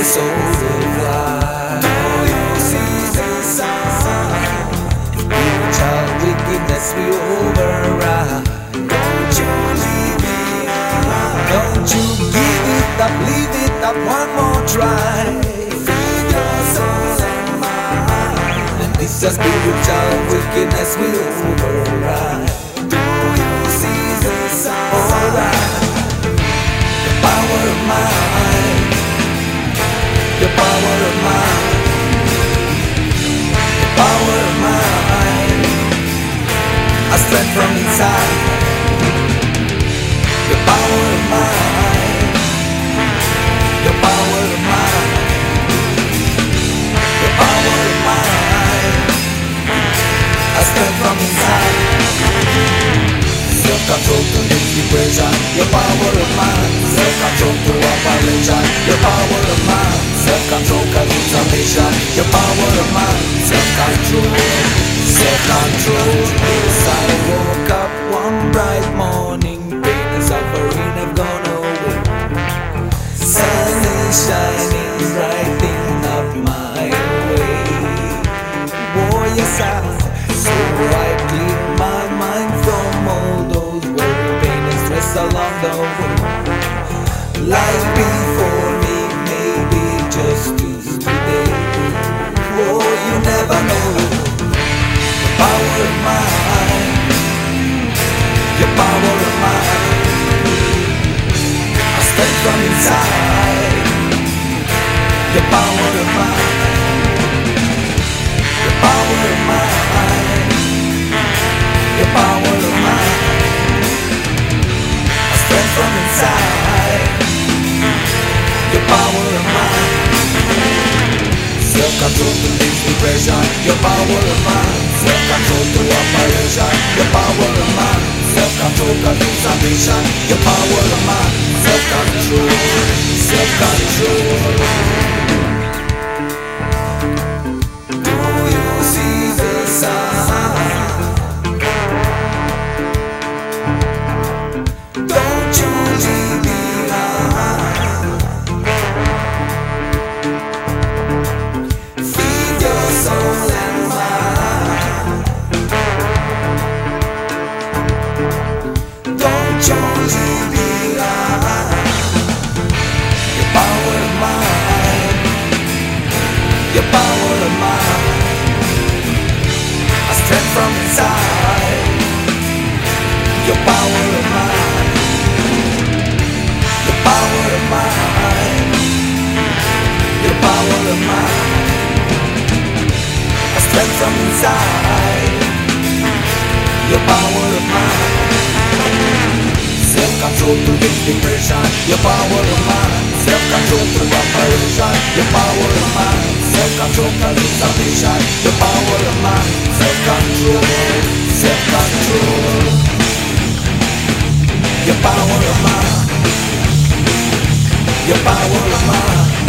the soul will fly. Oh, you see the sound. Spiritual wickedness we override. Don't you leave me out. Don't you give it up, leave it up one more try. Feed your soul and mind. And this is spiritual wickedness we override. Do you see the sound? Alright. The power of mind. The power of mind. The power of mind. A strength from inside. The power of mind. The power of mind. The power of mind. A strength from inside. Self-control to lift depression. Your power of mind. Self-control to operation. Your power of mind. Self-control causes salvation. Your power of mind. Self-control. Self-control. Yes, I woke up one bright morning. Pain and suffering have gone away. Sun is shining, brightening up my way. Oh yes, so I clear my mind from all those worry, pain and stress along the way. Life before me, maybe just today. Oh, you never know. The power of mind. Your power of mind. A strength from inside. Your power of mind. Your power of mind. Your power of mind. A strength from inside. Your power of mind. Self-control to lift depression. Your power of mind. Self-control to operation. Your power of mind. Self-control causes ambition. Your power of mind. Self-control. Self-control. Do you see the sign? Don't you leave behind. Feed your soul and mind. Don't you leave behind. Your power of mind. Your power of mind. A strength from inside. Your power of mind. Your power of mind. Your power of mind. A strength from inside. Your power of mind. Self-control to lift depression. Your power of mind. Self-control to operation. Your power of mind. Self-control causes ambition. Your power of mind. Self-control. Self-control. Your power of mind. Your power of mind.